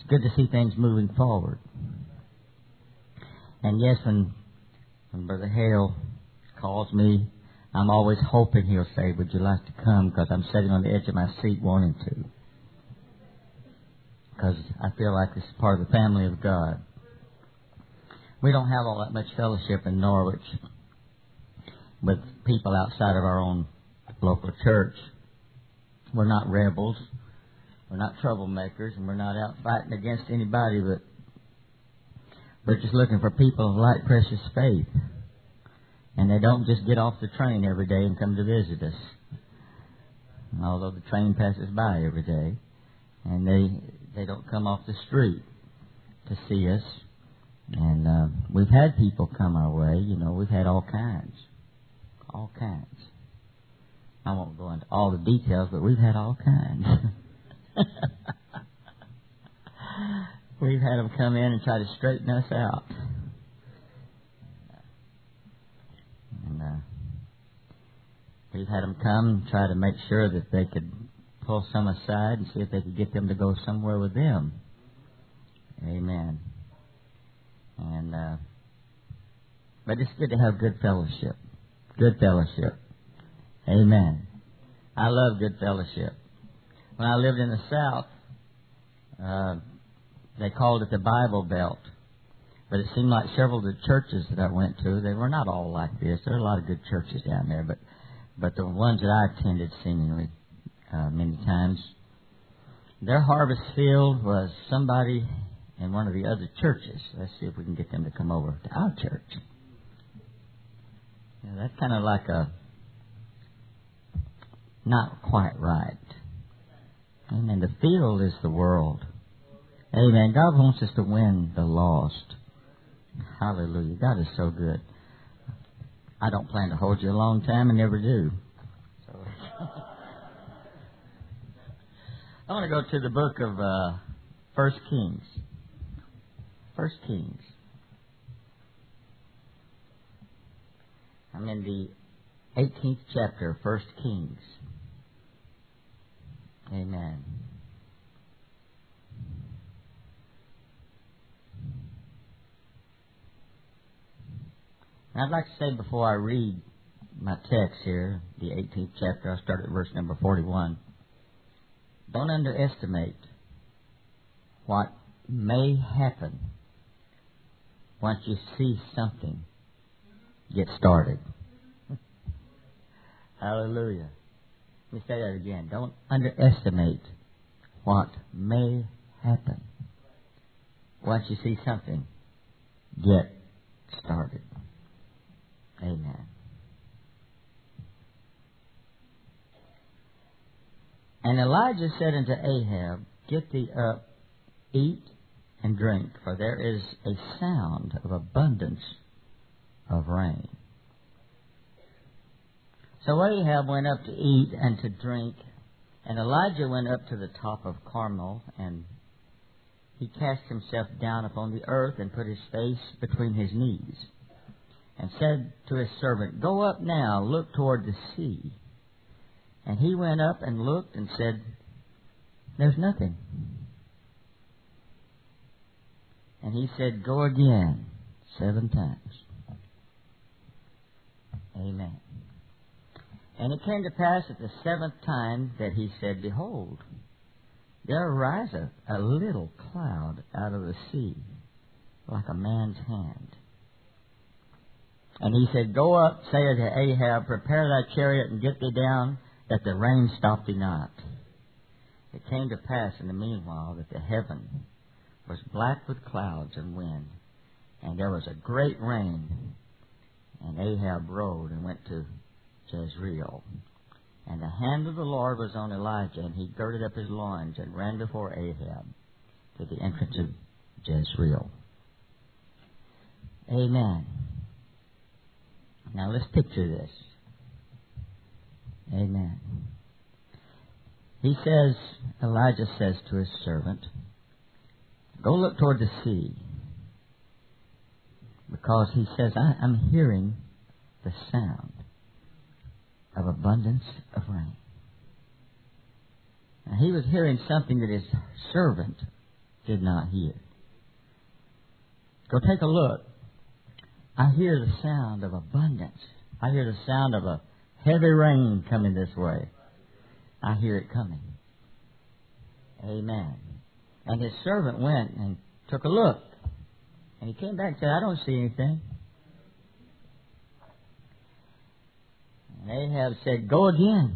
It's good to see things moving forward. And yes, when Brother Hale calls me, I'm always hoping he'll say, would you like to come? Because I'm sitting on the edge of my seat wanting to. Because I feel like this is part of the family of God. We don't have all that much fellowship in Norwich with people outside of our own local church. We're not rebels. We're not troublemakers, and we're not out fighting against anybody, but we're just looking for people of light, precious faith. And they don't just get off the train every day and come to visit us. Although the train passes by every day. And they don't come off the street to see us. And we've had people come our way. You know, we've had all kinds. All kinds. I won't go into all the details, but we've had all kinds. We've had them come in and try to straighten us out. And we've had them come and try to make sure that they could pull some aside and see if they could get them to go somewhere with them. Amen. And but it's good to have good fellowship. Good fellowship. Amen. I love good fellowship. When I lived in the South, they called it the Bible Belt. But it seemed like several of the churches that I went to, they were not all like this. There are a lot of good churches down there, but the ones that I attended seemingly many times, their harvest field was somebody in one of the other churches. Let's see if we can get them to come over to our church. You know, that's kind of like not quite right. Amen. The field is the world. Amen. God wants us to win the lost. Hallelujah. God is so good. I don't plan to hold you a long time and never do. So I want to go to the book of 1 Kings. 1 Kings. I'm in the 18th chapter of 1 Kings. Amen. And I'd like to say before I read my text here, the 18th chapter, I'll start at verse number 41. Don't underestimate what may happen once you see something get started. Hallelujah. Let me say that again. Don't underestimate what may happen once you see something get started. Amen. And Elijah said unto Ahab, Get thee up, eat and drink, for there is a sound of abundance of rain. So Ahab went up to eat and to drink, and Elijah went up to the top of Carmel, and he cast himself down upon the earth and put his face between his knees, and said to his servant, Go up now, look toward the sea. And he went up and looked and said, There's nothing. And he said, Go again 7 times. Amen. And it came to pass at the 7th time that he said, Behold, there ariseth a little cloud out of the sea, like a man's hand. And he said, Go up, say unto Ahab, Prepare thy chariot, and get thee down, that the rain stop thee not. It came to pass in the meanwhile that the heaven was black with clouds and wind, and there was a great rain. And Ahab rode and went to Jezreel. And the hand of the Lord was on Elijah, and he girded up his loins and ran before Ahab to the entrance of Jezreel. Amen. Now let's picture this. Amen. He says, Elijah says to his servant, Go look toward the sea. Because he says, I'm hearing the sound of abundance of rain. Now he was hearing something that his servant did not hear. Go take a look. I hear the sound of abundance. I hear the sound of a heavy rain coming this way. I hear it coming. Amen. And his servant went and took a look. And he came back and said, I don't see anything. And Ahab said, go again.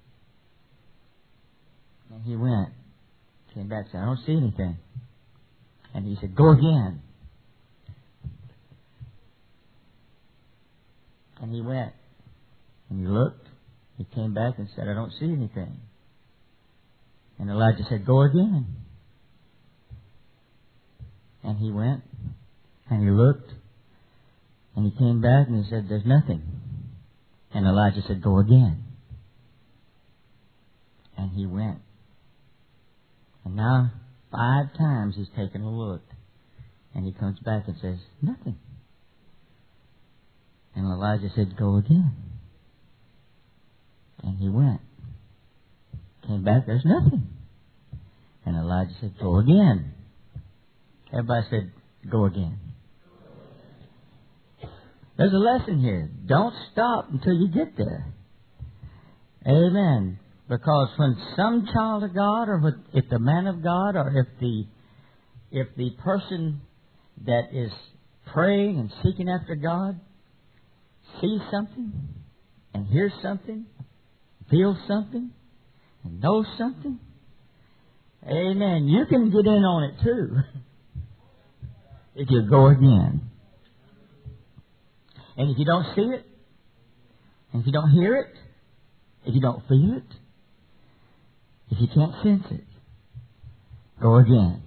And he went. Came back and said, I don't see anything. And he said, go again. And he went. And he looked. He came back and said, I don't see anything. And Elijah said, go again. And he went. And he looked. And he came back and he said, there's nothing. And Elijah said, go again. And he went. And now 5 times he's taken a look. And he comes back and says, nothing. And Elijah said, go again. And he went. Came back, there's nothing. And Elijah said, go again. Everybody said, go again. There's a lesson here. Don't stop until you get there. Amen. Because when some child of God, or if the man of God, or if the person that is praying and seeking after God sees something and hears something, feels something, and knows something, amen, you can get in on it too if you go again. And if you don't see it, and if you don't hear it, if you don't feel it, if you can't sense it, go again.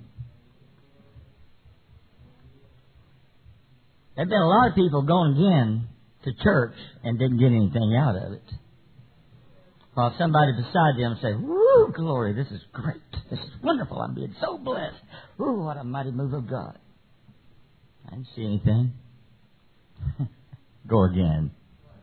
There have been a lot of people going again to church and didn't get anything out of it. While somebody beside them say, woo, glory, this is great. This is wonderful. I'm being so blessed. Woo, what a mighty move of God. I didn't see anything. Go again.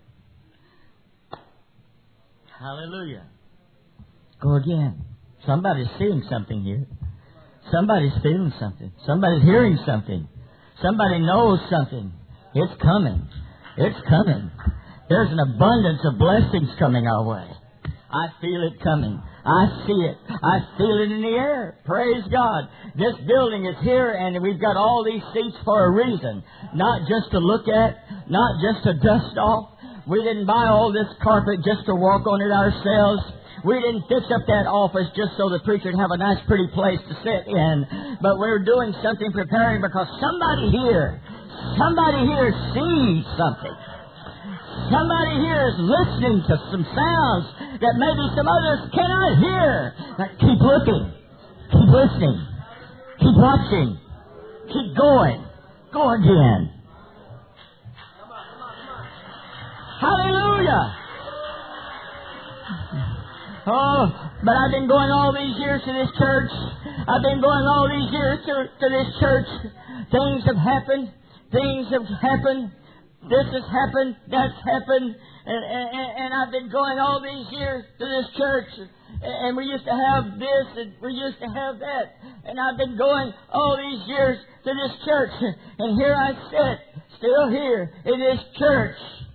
Hallelujah. Go again. Somebody's seeing something here. Somebody's feeling something. Somebody's hearing something. Somebody knows something. It's coming. It's coming. There's an abundance of blessings coming our way. I feel it coming. I see it. I feel it in the air. Praise God. This building is here, and we've got all these seats for a reason. Not just to look at, not just to dust off. We didn't buy all this carpet just to walk on it ourselves. We didn't fix up that office just so the preacher would have a nice, pretty place to sit in. But we're doing something, preparing, because somebody here sees something. Somebody here is listening to some sounds that maybe some others cannot hear. But keep looking. Keep listening. Keep watching. Keep going. Go again. Hallelujah. Oh, but I've been going all these years to this church. I've been going all these years to this church. Things have happened. Things have happened. This has happened. That's happened. And I've been going all these years to this church. And we used to have this and we used to have that. And I've been going all these years to this church. And here I sit, still here in this church.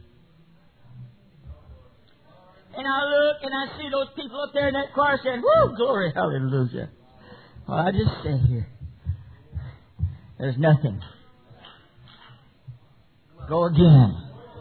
And I look and I see those people up there in that choir saying, woo, glory, hallelujah. Well, I just sit here. There's nothing. Go again.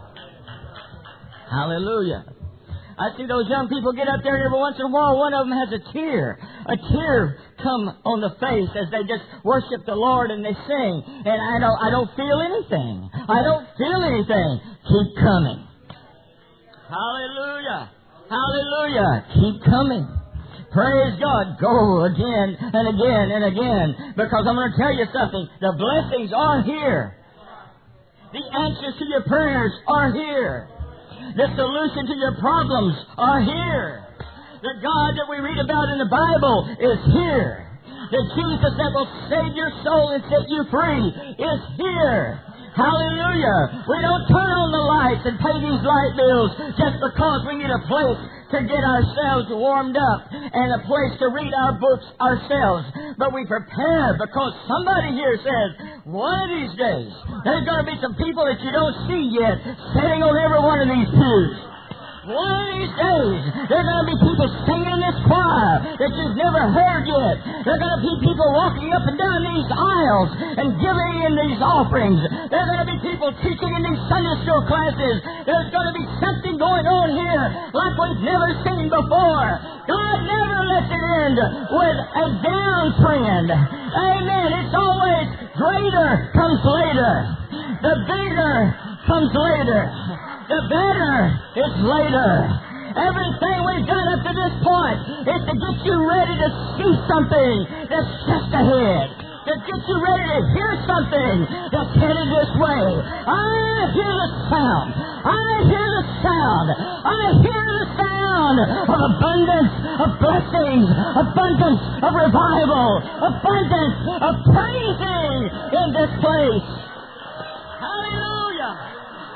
Hallelujah. I see those young people get up there, and every once in a while one of them has a tear come on the face as they just worship the Lord and they sing. And I don't feel anything. I don't feel anything. Keep coming. Hallelujah. Hallelujah. Keep coming. Praise God. Go again and again and again. Because I'm going to tell you something. The blessings are here. The answers to your prayers are here. The solution to your problems are here. The God that we read about in the Bible is here. The Jesus that will save your soul and set you free is here. Hallelujah. We don't turn on the lights and pay these light bills just because we need a place to get ourselves warmed up and a place to read our books ourselves. But we prepare because somebody here says, one of these days, there's going to be some people that you don't see yet sitting on every one of these pews. One of these days, there are going to be people singing in this choir that you've never heard yet. There are going to be people walking up and down these aisles and giving in these offerings. There are going to be people teaching in these Sunday school classes. There's going to be something going on here like we've never seen before. God never lets it end with a down trend. Amen. It's always greater comes later. The bigger comes later. The better is later. Everything we've done up to this point is to get you ready to see something that's just ahead. To get you ready to hear something that's headed this way. I hear the sound. I hear the sound. I hear the sound of abundance of blessings, abundance of revival, abundance of praising in this place. Hallelujah.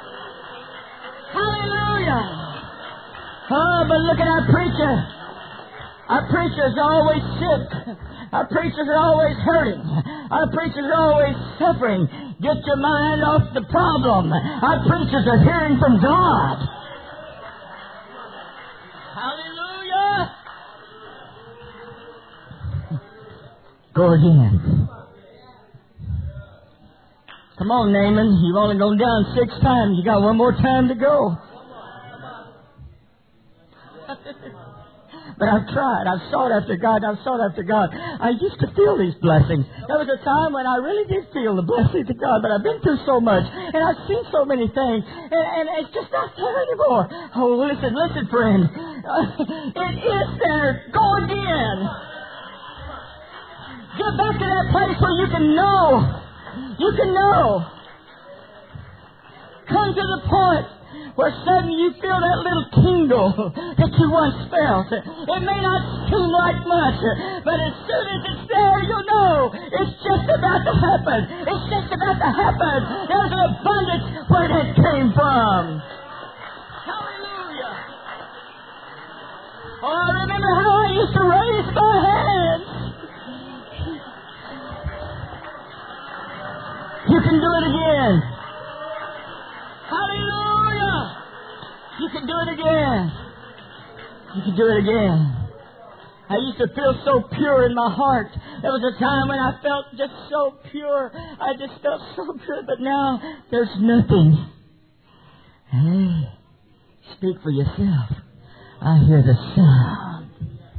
Hallelujah! Oh, but look at our preacher. Our preachers are always sick. Our preachers are always hurting. Our preachers are always suffering. Get your mind off the problem. Our preachers are hearing from God. Hallelujah! Go again. Come on, Naaman. You've only gone down 6 times. You got one more time to go. But I've tried. I've sought after God. I've sought after God. I used to feel these blessings. There was a time when I really did feel the blessings of God, but I've been through so much, and I've seen so many things, and it's just not there anymore. Oh, listen, friend. It is there. Go again. Get back to that place where you can know. You can know. Come to the point where suddenly you feel that little tingle that you once felt. It may not seem like much, but as soon as it's there, you'll know it's just about to happen. It's just about to happen. There's an abundance where that came from. Hallelujah. Oh, I remember how I used to raise my hands. You can do it again. Hallelujah. You can do it again. You can do it again. I used to feel so pure in my heart. There was a time when I felt just so pure. I just felt so pure, but now there's nothing. Hey, speak for yourself. I hear the sound.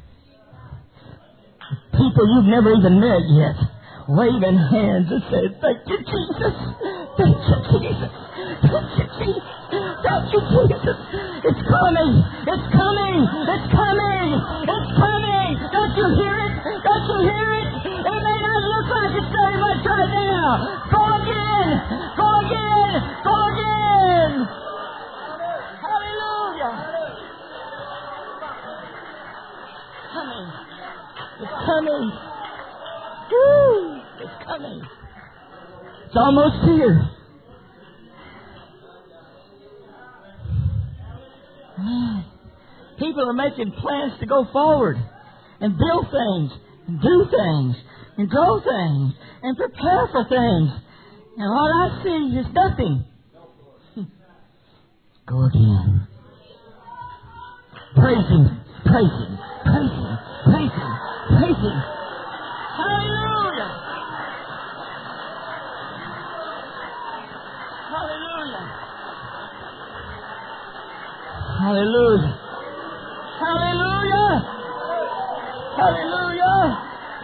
People you've never even met yet, waving hands and saying, "Thank you, Jesus. Thank you, Jesus. Thank you, Jesus. Thank you, Jesus. It's coming. It's coming. It's coming. It's coming. Don't you hear it? Don't you hear it? It may not look like it's very much right now. Go again. Go again. Go again. Hallelujah. Coming. It's coming. Woo! It's coming. It's almost here. People are making plans to go forward and build things and do things and grow things and prepare for things. And what I see is nothing. Go again. Praise Him. Praise Him. Praise Him. Praise Him. Praise Him. Hallelujah. Hallelujah. Hallelujah. Hallelujah. Hallelujah.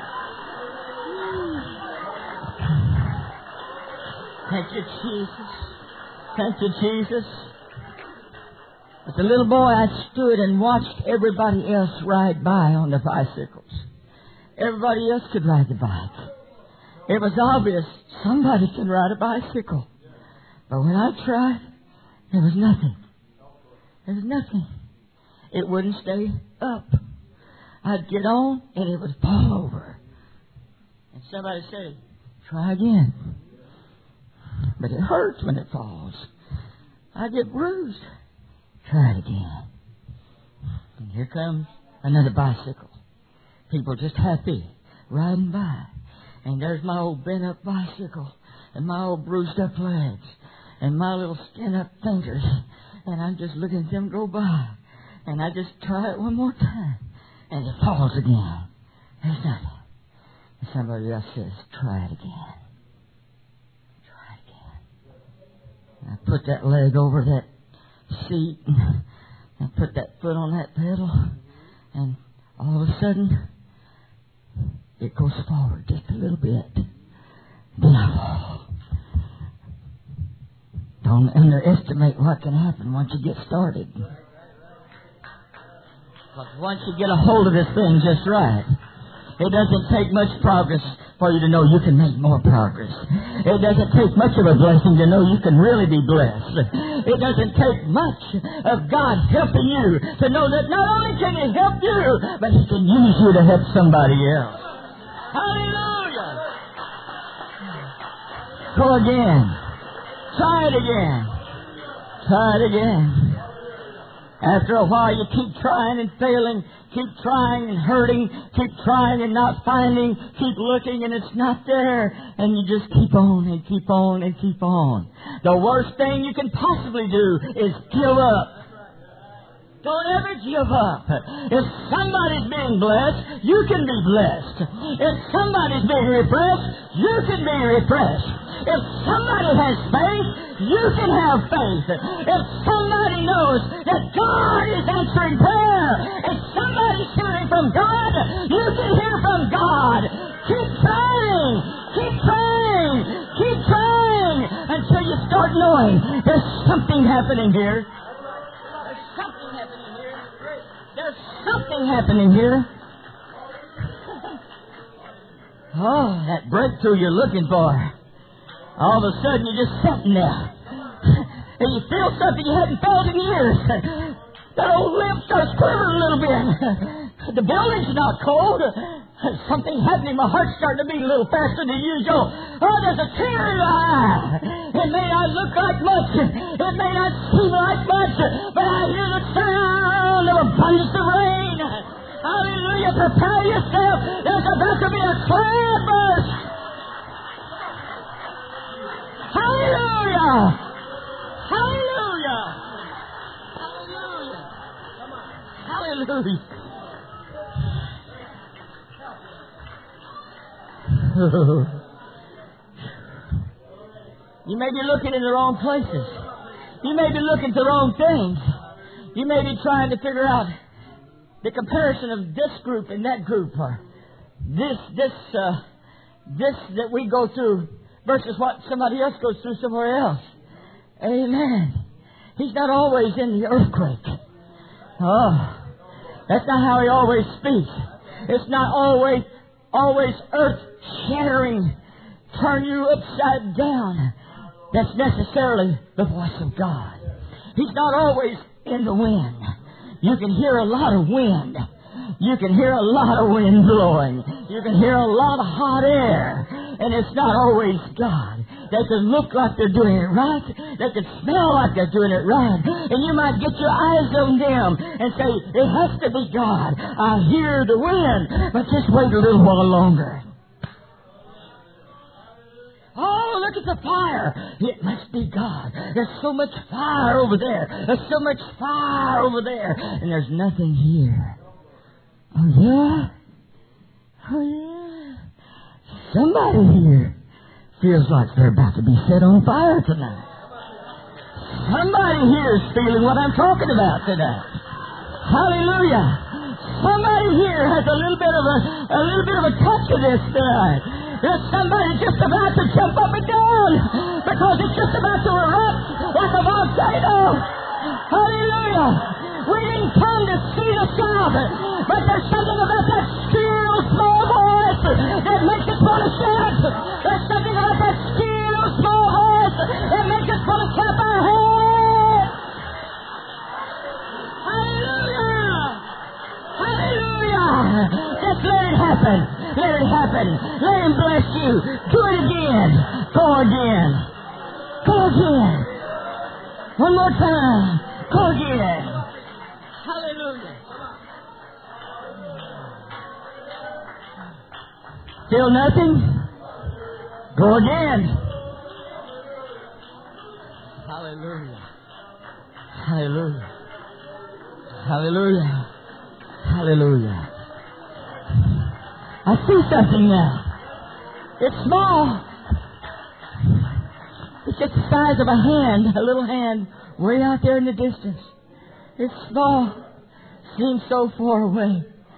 Thank you, Jesus. Thank you, Jesus. As a little boy, I stood and watched everybody else ride by on the bicycles. Everybody else could ride the bike. It was obvious somebody can ride a bicycle. But when I tried, there was nothing. There was nothing. It wouldn't stay up. I'd get on and it would fall over. And somebody said, "Try again." But it hurts when it falls. I get bruised. Try it again. And here comes another bicycle. People just happy, riding by. And there's my old bent-up bicycle, and my old bruised-up legs, and my little skinned-up fingers. And I'm just looking at them go by. And I just try it one more time, and it falls again. There's nothing. And somebody else says, try it again. Try it again. And I put that leg over that seat, and I put that foot on that pedal, and all of a sudden, it goes forward just a little bit. Then I fall. Don't underestimate what can happen once you get started. But once you get a hold of this thing just right, it doesn't take much progress for you to know you can make more progress. It doesn't take much of a blessing to know you can really be blessed. It doesn't take much of God helping you to know that not only can He help you, but He can use you to help somebody else. Hallelujah! Go again. Try it again. Try it again. After a while, you keep trying and failing, keep trying and hurting, keep trying and not finding, keep looking and it's not there, and you just keep on and keep on and keep on. The worst thing you can possibly do is give up. Don't ever give up. If somebody's being blessed, you can be blessed. If somebody's being refreshed, you can be refreshed. If somebody has faith, you can have faith. If somebody knows that God is answering prayer, if somebody's hearing from God, you can hear from God. Keep trying. Keep trying. Keep trying until you start knowing there's something happening here. There's something happening here. There's something happening here. Oh, that breakthrough you're looking for. All of a sudden, you're just sitting there. And you feel something you hadn't felt in years. That old limb starts quivering a little bit. The building's not cold. Something happening. My heart's starting to beat a little faster than usual. Oh, there's a tear in my eye. It may not look like much. It may not seem like much. But I hear the sound of abundance of rain. Hallelujah. Prepare yourself. There's about to be a cloud burst. Hallelujah! Hallelujah! Hallelujah! Hallelujah! You may be looking in the wrong places. You may be looking at the wrong things. You may be trying to figure out the comparison of this group and that group, or this that we go through versus what somebody else goes through somewhere else. Amen. He's not always in the earthquake. Oh, that's not how He always speaks. It's not always earth-shattering, turn you upside down. That's necessarily the voice of God. He's not always in the wind. You can hear a lot of wind. You can hear a lot of wind blowing. You can hear a lot of hot air. And it's not always God. They can look like they're doing it right. They can smell like they're doing it right. And you might get your eyes on them and say, it has to be God. I hear the wind. But just wait a little while longer. Oh, look at the fire. It must be God. There's so much fire over there. There's so much fire over there. And there's nothing here. Oh, yeah? Oh, yeah? Somebody here feels like they're about to be set on fire tonight. Somebody here is feeling what I'm talking about tonight. Hallelujah. Somebody here has a little bit of a touch of this tonight. There's somebody just about to jump up and down because it's just about to erupt like a volcano. Hallelujah. We didn't come to see the shout, but there's something about that still small voice that makes us want to shout. There's something about that still small voice that makes us want to clap our hands. Hallelujah! Hallelujah! Just let it happen. Let it happen. Let Him bless you. Do it again. Go again. Go again. One more time. Go again. Hallelujah. Still nothing? Go again. Hallelujah. Hallelujah. Hallelujah. Hallelujah. I see something now. It's small. It's just the size of a hand, a little hand, way out there in the distance. It's small. Seems so far away.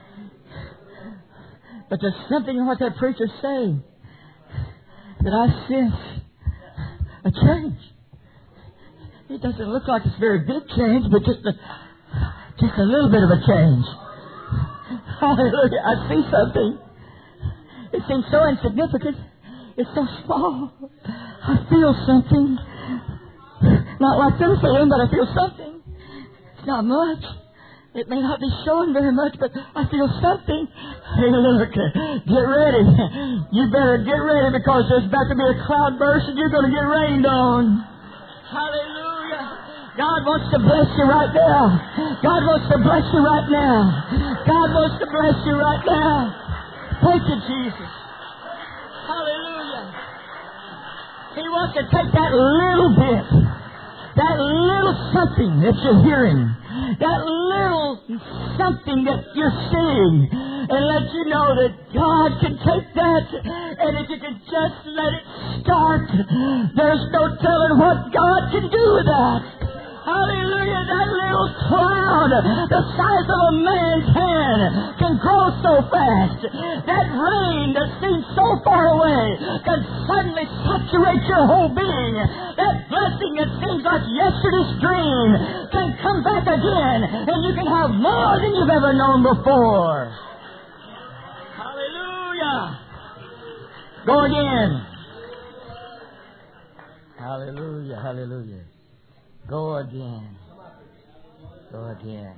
But there's something in what that preacher's saying that I sense a change. It doesn't look like it's a very big change, but just a little bit of a change. Hallelujah. I see something. It seems so insignificant. It's so small. I feel something. Not like they're feeling, but I feel something. It's not much. It may not be showing very much, but I feel something. Hey, look, get ready. You better get ready because there's about to be a cloud burst and you're going to get rained on. Hallelujah. God wants to bless you right now. God wants to bless you right now. God wants to bless you right now. Thank you, Jesus. Hallelujah. He wants to take that little bit, that little something that you're hearing, that little something that you're seeing, and let you know that God can take that, and if you can just let it start, there's no telling what God can do with that. Hallelujah, that little cloud, the size of a man's hand, can grow so fast. That rain that seems so far away can suddenly saturate your whole being. That blessing that seems like yesterday's dream can come back again, and you can have more than you've ever known before. Hallelujah. Go again. Hallelujah, hallelujah. Go again. Go again.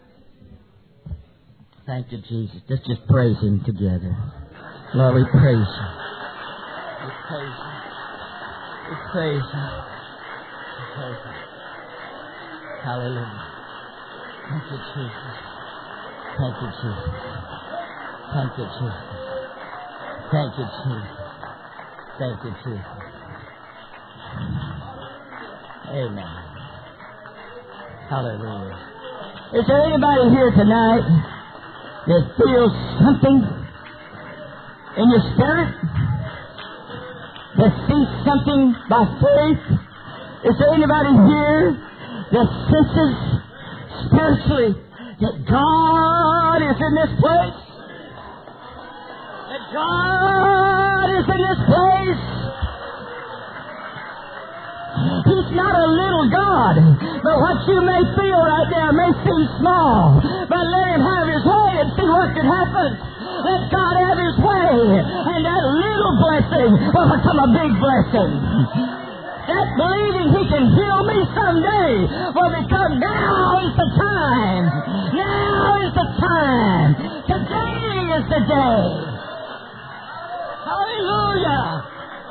Thank you, Jesus. Let's just praise Him together. Lord, we praise You. We praise You. We praise You. We praise You. Hallelujah. Thank you, Jesus. Thank you, Jesus. Thank you, Jesus. Thank you, Jesus. Thank you, Jesus. Amen. Hallelujah. Is there anybody here tonight that feels something in your spirit? That sees something by faith? Is there anybody here that senses spiritually that God is in this place? That God is in this place? He's not a little God, but what you may feel right now may seem small. But let Him have His way and see what can happen. Let God have His way, and that little blessing will become a big blessing. That believing He can heal me someday will become, now is the time. Now is the time. Today is the day. Hallelujah.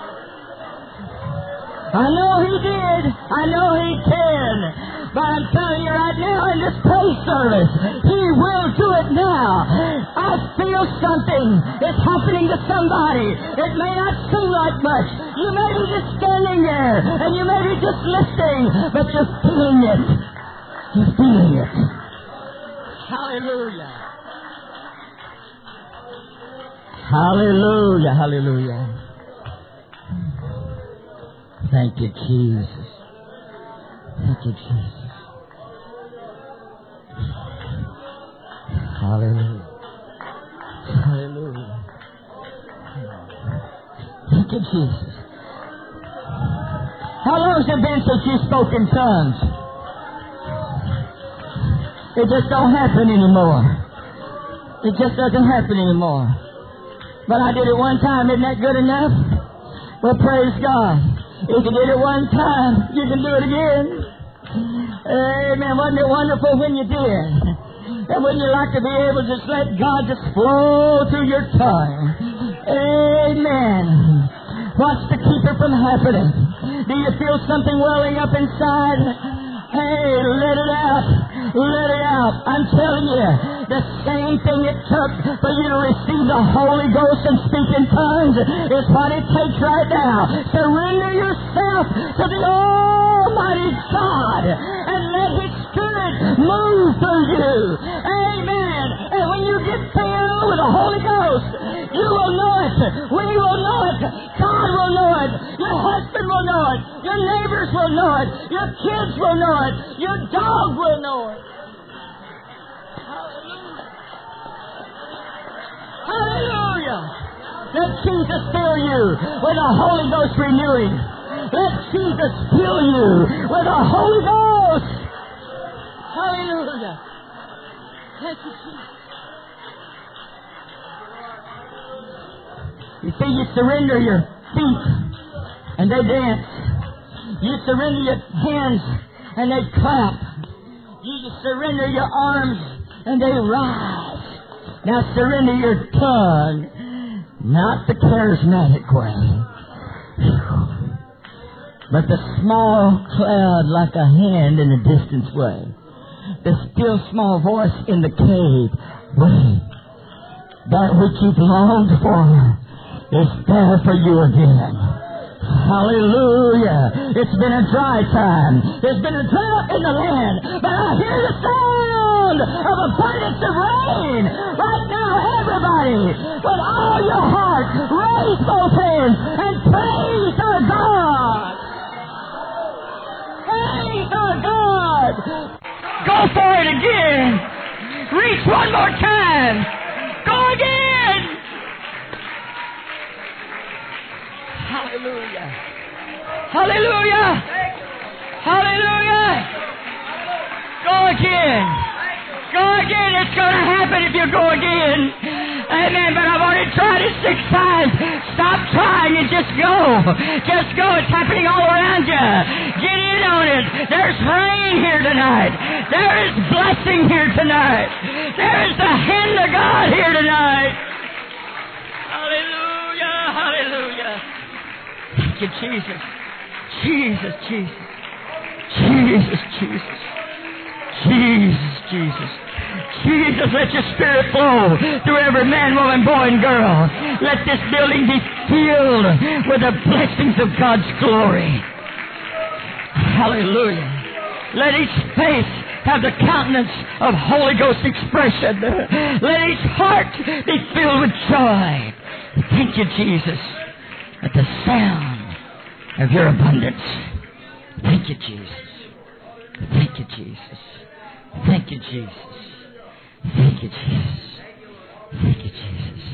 I know He did. I know He can. But I'm telling you right now in this praise service, He will do it now. I feel something is happening to somebody. It may not seem like much. You may be just standing there and you may be just listening, but you're feeling it. You're feeling it. Hallelujah. Hallelujah. Hallelujah. Thank you, Jesus. Thank you, Jesus. Hallelujah. Hallelujah. Thank you, Jesus. How long has it been since you spoke in tongues? It just don't happen anymore. It just doesn't happen anymore. But I did it one time. Isn't that good enough? Well, praise God. If you did it one time, you can do it again. Amen. Wasn't it wonderful when you did? And wouldn't you like to be able to just let God just flow through your tongue? Amen. What's to keep it from happening? Do you feel something welling up inside? Hey, let it out. Let it out. I'm telling you, The same thing it took for you to receive the Holy Ghost and speak in tongues is what it takes right now. Surrender yourself to the Almighty God and let His Spirit move through you. Amen. And when you get filled with the Holy Ghost, you will know it. We will know it. God will know it. Your husband will know it. Your neighbors will know it. Your kids will know it. Your dog will know it. Hallelujah. Let Jesus fill you with the Holy Ghost renewing. Let Jesus fill you with the Holy Ghost. Hallelujah. Thank you, Jesus. You see, you surrender your feet and they dance. You surrender your hands and they clap. You surrender your arms and they rise. Now surrender your tongue, not the charismatic way, but the small cloud like a hand in a distant way. The still small voice in the cave way. That which you've longed for is there for you again. Hallelujah. It's been a dry time. There's been a drought in the land. But I hear the sound of abundance of rain. Right now, everybody, with all your heart, raise both hands and praise our God. Praise our God. Go for it again. Reach one more time. Go again. Hallelujah. Hallelujah. Hallelujah. Go again. Go again. It's going to happen if you go again. Amen. But I've already tried it 6 times. Stop trying and just go. Just go. It's happening all around you. Get in on it. There's rain here tonight. There is blessing here tonight. There is the hand of God here tonight. Hallelujah. Hallelujah. Thank you, Jesus. Jesus, Jesus. Jesus, Jesus. Jesus, Jesus. Jesus, let your Spirit flow through every man, woman, boy, and girl. Let this building be filled with the blessings of God's glory. Hallelujah. Let each face have the countenance of Holy Ghost expression. Let each heart be filled with joy. Thank you, Jesus, at the sound of your abundance. Thank you, Jesus. Thank you, Jesus. Thank you, Jesus. Thank you, Jesus. Thank you, Jesus.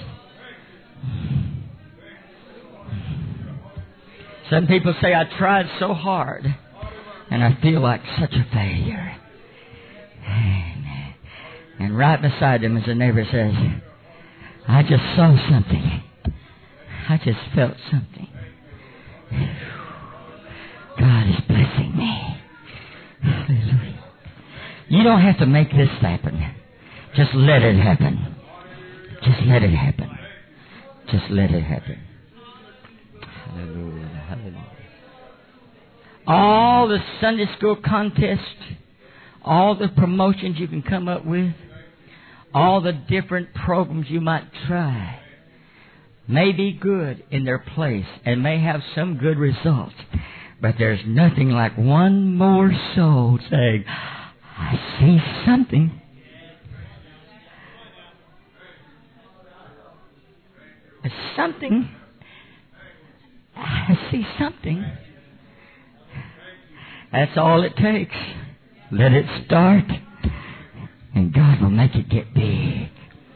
Some people say, I tried so hard and I feel like such a failure. And right beside them is a neighbor says, I just saw something. I just felt something. God is blessing me. Hallelujah. You don't have to make this happen. Just let it happen. Just let it happen. Just let it happen. Hallelujah. Hallelujah. All the Sunday school contests, all the promotions you can come up with, all the different programs you might try, may be good in their place and may have some good results. But there's nothing like one more soul saying, I see something. There's something. I see something. That's all it takes. Let it start, and God will make it get big.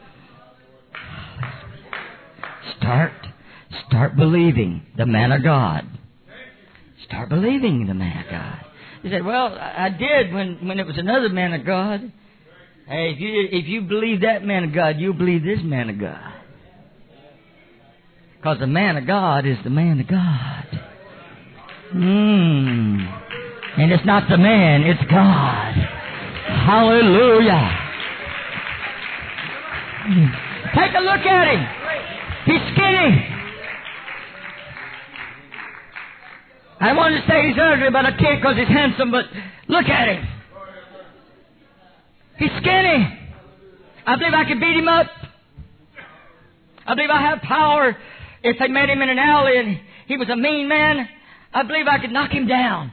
Start believing the man of God. Start believing the man of God. You said, well, I did when it was another man of God. Hey, if you believe that man of God, you'll believe this man of God. Because the man of God is the man of God. And it's not the man, it's God. Hallelujah. Take a look at him. He's skinny. I wanted to say he's ugly, but I can't because he's handsome, but look at him. He's skinny. I believe I could beat him up. I believe I have power. If they met him in an alley and he was a mean man, I believe I could knock him down.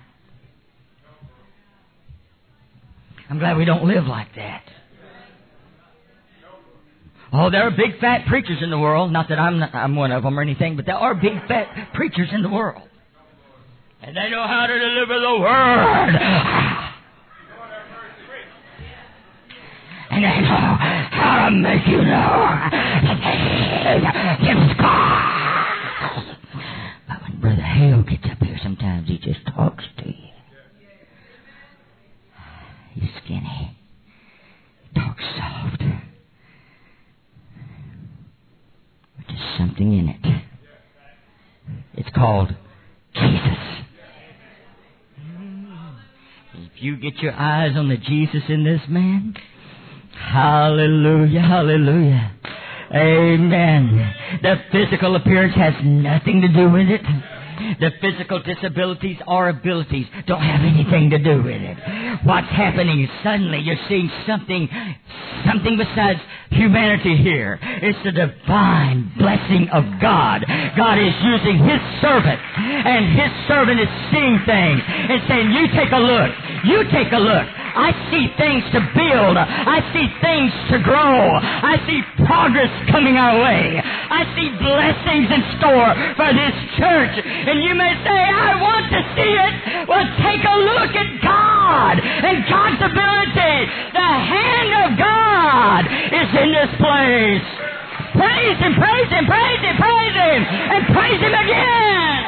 I'm glad we don't live like that. Oh, there are big fat preachers in the world. Not that I'm one of them or anything, but there are big fat preachers in the world. And they know how to deliver the word. And they know how to make you know that it's God. But when Brother Hale gets up here, sometimes he just talks to you. He's skinny. He talks soft. But there's something in it. It's called Jesus. If you get your eyes on the Jesus in this man, hallelujah, hallelujah, amen. The physical appearance has nothing to do with it. The physical disabilities or abilities don't have anything to do with it. What's happening is suddenly you're seeing something besides humanity here. It's the divine blessing of God. God is using His servant, and His servant is seeing things and saying, you take a look. You take a look. I see things to build. I see things to grow. I see progress coming our way. I see blessings in store for this church. And you may say, I want to see it. Well, take a look at God and God's ability. The hand of God is in this place. Praise Him, praise Him, praise Him, praise Him, and praise Him again.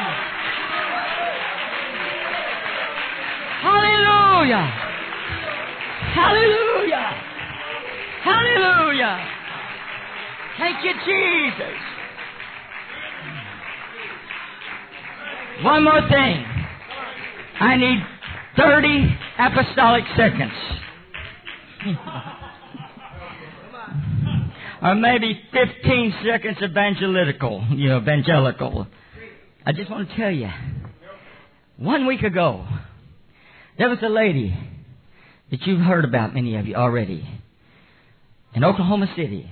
Hallelujah. Hallelujah. Hallelujah. Thank you, Jesus. One more thing. I need 30 apostolic seconds. Or maybe 15 seconds evangelical. I just want to tell you. 1 week ago, there was a lady that you've heard about, many of you already, in Oklahoma City.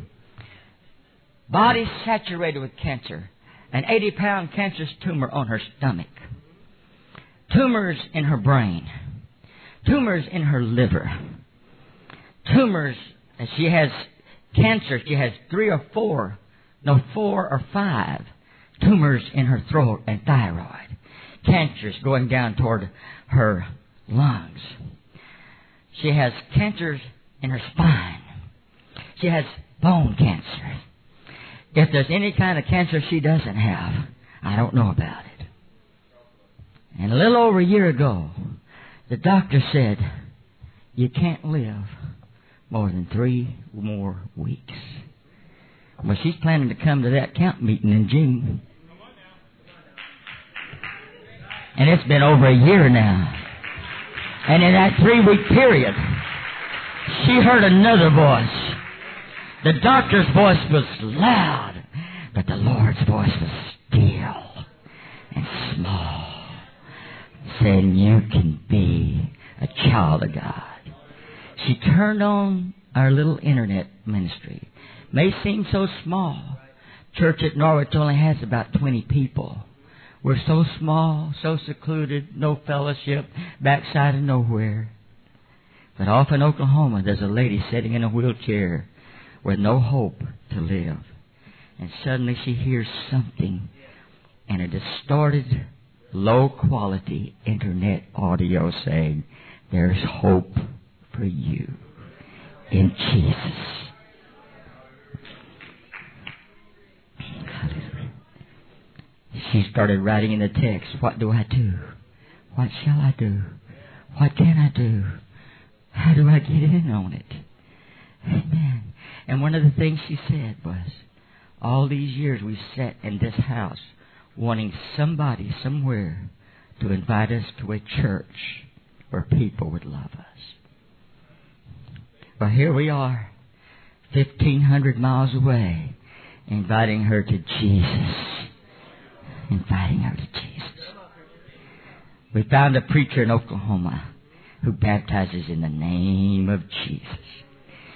Body saturated with cancer. An 80-pound cancerous tumor on her stomach. Tumors in her brain. Tumors in her liver. Tumors, and she has cancer. She has 4 or 5 tumors in her throat and thyroid. Cancers going down toward her lungs. She has cancers in her spine. She has bone cancer. If there's any kind of cancer she doesn't have, I don't know about it. And a little over a year ago, the doctor said, you can't live more than 3 more weeks. Well, she's planning to come to that camp meeting in June. And it's been over a year now. And in that 3-week period, she heard another voice. The doctor's voice was loud, but the Lord's voice was still and small, saying, you can be a child of God. She turned on our little internet ministry. May seem so small. Church at Norwich only has about 20 people. We're so small, so secluded, no fellowship, backside of nowhere. But off in Oklahoma, there's a lady sitting in a wheelchair with no hope to live. And suddenly she hears something in a distorted, low-quality internet audio saying, there's hope for you in Jesus. Hallelujah. She started writing in the text, what do I do? What shall I do? What can I do? How do I get in on it? Amen. And one of the things she said was, all these years we've sat in this house wanting somebody somewhere to invite us to a church where people would love us. Well, here we are, 1,500 miles away, inviting her to Jesus. Inviting her to Jesus. We found a preacher in Oklahoma who baptizes in the name of Jesus.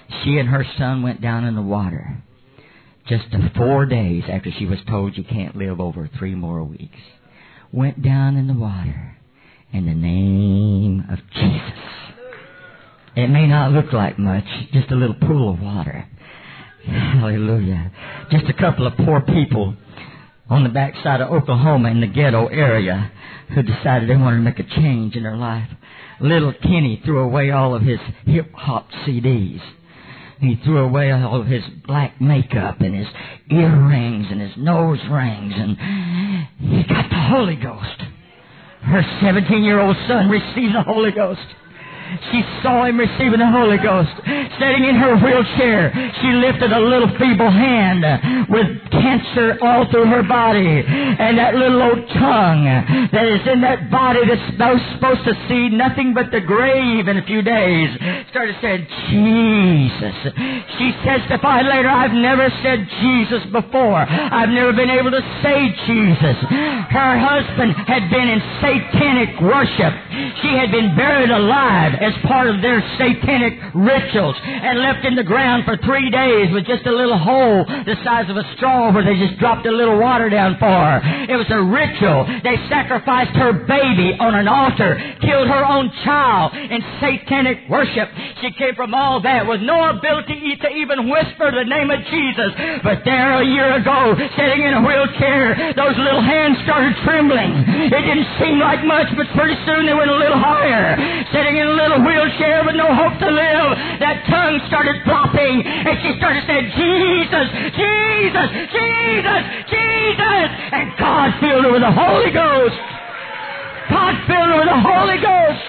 She and her son went down in the water just 4 days after she was told you can't live over 3 more weeks. Went down in the water in the name of Jesus. It may not look like much, just a little pool of water. Hallelujah. Just a couple of poor people on the backside of Oklahoma in the ghetto area who decided they wanted to make a change in their life. Little Kenny threw away all of his hip-hop CDs. He threw away all of his black makeup and his earrings and his nose rings, and he got the Holy Ghost. Her 17-year-old son received the Holy Ghost. She saw him receiving the Holy Ghost. Sitting in her wheelchair, she lifted a little feeble hand with cancer all through her body. And that little old tongue that is in that body that's supposed to see nothing but the grave in a few days started saying, Jesus. She testified later, I've never said Jesus before. I've never been able to say Jesus. Her husband had been in satanic worship. She had been buried alive as part of their satanic rituals and left in the ground for 3 days with just a little hole the size of a straw where they just dropped a little water down for her. It was a ritual. They sacrificed her baby on an altar, killed her own child in satanic worship. She came from all that with no ability to even whisper the name of Jesus. But there a year ago, sitting in a wheelchair, those little hands started trembling. It didn't seem like much, but pretty soon they went a little higher. Sitting in a little wheelchair with no hope to live, that tongue started flopping, and she started saying, Jesus, Jesus, Jesus, Jesus, and God filled her with the Holy Ghost. God filled her with the Holy Ghost.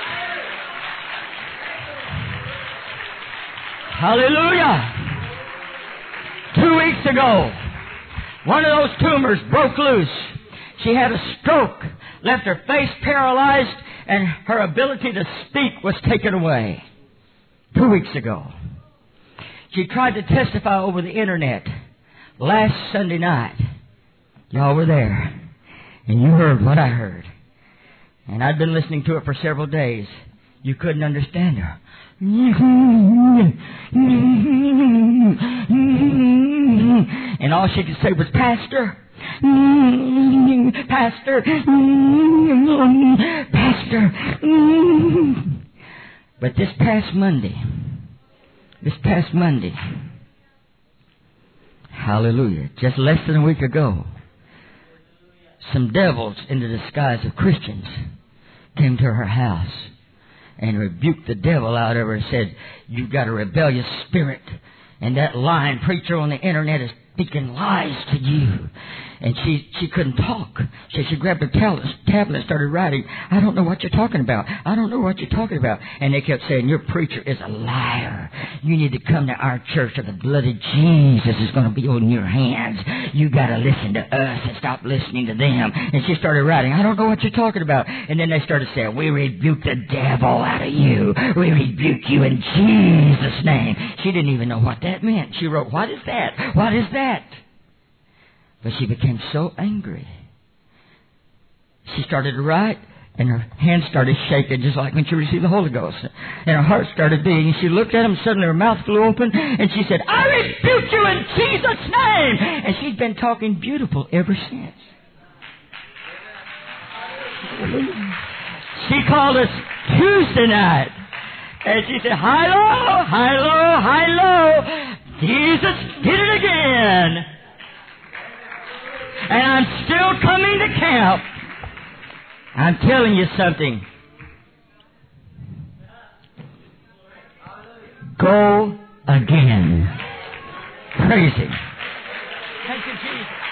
Hallelujah. 2 weeks ago, one of those tumors broke loose. She had a stroke, left her face paralyzed, and her ability to speak was taken away. 2 weeks ago. She tried to testify over the internet last Sunday night. Y'all were there. And you heard what I heard. And I'd been listening to it for several days. You couldn't understand her. And all she could say was, Pastor, Pastor, Pastor. But this past Monday, hallelujah, just less than a week ago, some devils in the disguise of Christians came to her house and rebuked the devil out of her and said, you've got a rebellious spirit, and that lying preacher on the internet is speaking lies to you. And she couldn't talk. She grabbed a tablet and started writing, I don't know what you're talking about. I don't know what you're talking about. And they kept saying, your preacher is a liar. You need to come to our church or the blood of Jesus is going to be on your hands. You got to listen to us and stop listening to them. And she started writing, I don't know what you're talking about. And then they started saying, we rebuke the devil out of you. We rebuke you in Jesus' name. She didn't even know what that meant. She wrote, what is that? What is that? But she became so angry. She started to write, and her hands started shaking, just like when she received the Holy Ghost. And her heart started beating. And she looked at him, suddenly her mouth flew open, and she said, I rebuke you in Jesus' name! And she's been talking beautiful ever since. She called us Tuesday night, and she said, hi-lo, hi-lo, hi-lo. Jesus did it again. And I'm still coming to camp. I'm telling you something. Go again. Praise Him. Thank you, Jesus.